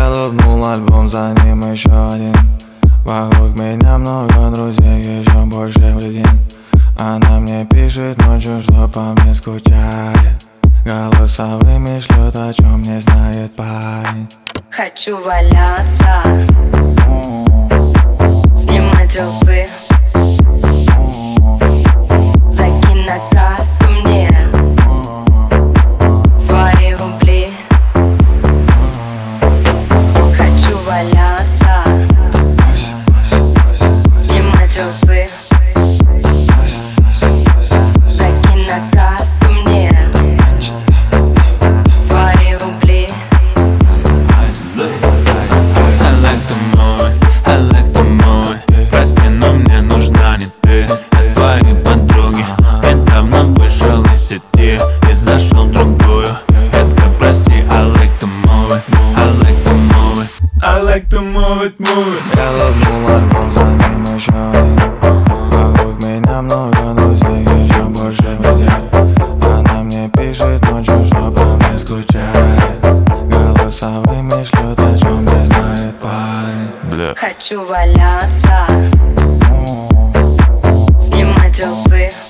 Я лопнул альбом, за ним еще один. Вокруг меня много друзей, еще больше в день. Она мне пишет ночью, что по мне скучает. Голосовыми шлет, о чем не знает парень. Хочу валяться, снимать трусы. Закинь на карту мне свои рубли. Хочу валяться, снимать трусы. Закинь на карту мне свои рубли. I like to move it. Прости, но мне нужна не ты, а твои подруги. Недавно вышел из сети и зашел в другую. Детка, прости, I like to move it. I like to move it. I like to move it, move it. Я лопнул альбом, за ним еще один. Вокруг меня много друзей, еще больше в день. Она мне пишет ночью, что по мне скучает. Голосовыми шлет, о чем не знает парень. Хочу валяться, снимать трусы.